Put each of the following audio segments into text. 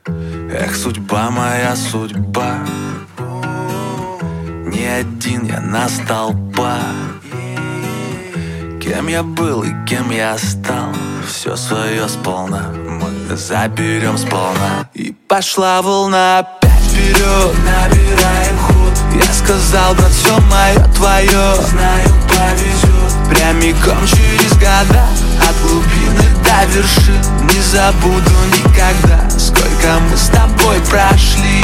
Эх, судьба моя, судьба, не один я на столпа. Кем я был и кем я стал, все свое сполна мы заберем сполна. И пошла волна опять вперед, набираем ход. Я сказал, брат, все мое твое, знаю, повезет. Прямиком через года, от глубины до вершин. Не забуду никогда, сколько мы с тобой прошли.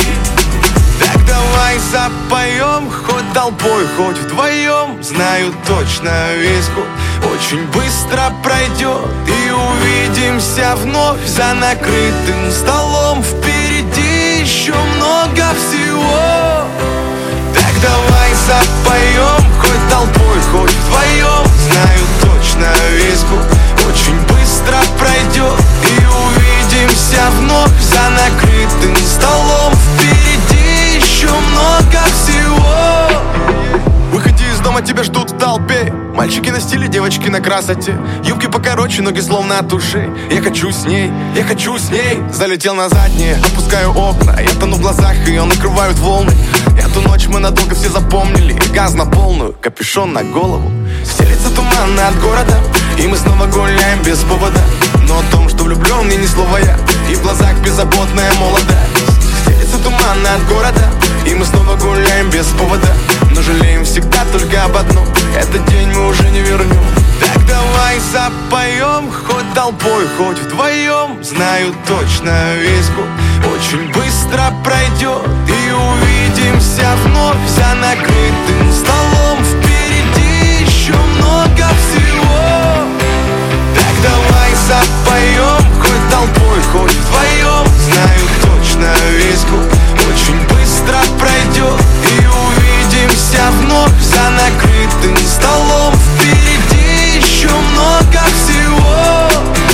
Так давай запоем, хоть толпой, хоть вдвоем. Знаю точно, весь год очень быстро пройдет, и увидимся вновь за накрытым столом. Впереди еще много всего. Так давай запоем, хоть толпой, хоть вдвоем. Знаю точно, весь год очень быстро пройдет, и увидимся вновь за накрытым столом. Впереди еще много всего. Выходи из дома, тебя ждут в толпе. Мальчики на стиле, девочки на красоте. Юбки покороче, ноги словно от ушей. Я хочу с ней, я хочу с ней. Залетел на заднее, опускаю окна. Я тону в глазах, ее накрывают волны. Эту ночь мы надолго все запомнили. Газ на полную, капюшон на голову. Стелится туман над городом, и мы снова гуляем без повода. Но о том, что влюблен, мне ни слова я. И в глазах беззаботная молодость. Стелится туман над городом, и мы снова гуляем без повода. Но жалеем всегда только об одном: этот день мы уже не вернем. Так давай запоем, хоть толпой, хоть вдвоем. Знаю точно, весь год очень быстро пройдет, и увидимся вновь за накрытым столом. Впереди еще много всего. Так давай запоем, хоть толпой, хоть вдвоем. Знаю точно, весь год очень быстро пройдет, и увидимся вновь за накрытым столом. Впереди еще много всего.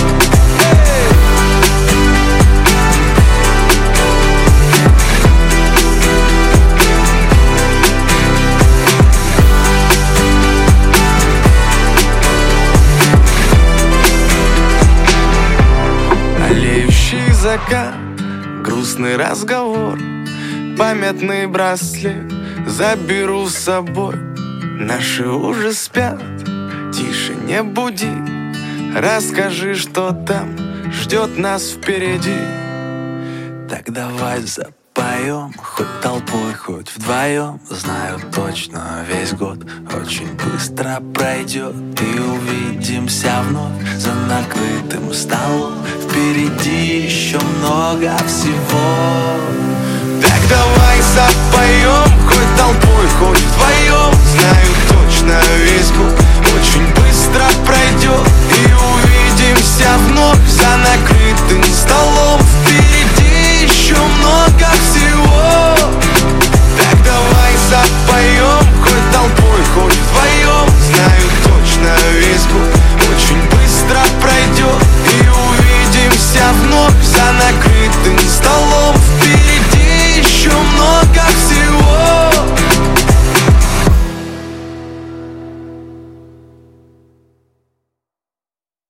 Олеющий закат, грустный разговор, памятный браслет заберу с собой. Наши уже спят, тише, не буди. Расскажи, что там ждет нас впереди. Так давай запоем, хоть толпой, хоть вдвоем. Знаю точно, весь год очень быстро пройдет, и увидимся вновь за накрытым столом. Впереди еще много всего. Так давай запоем, хоть толпой, хоть вдвоем. Знаю точно, весь год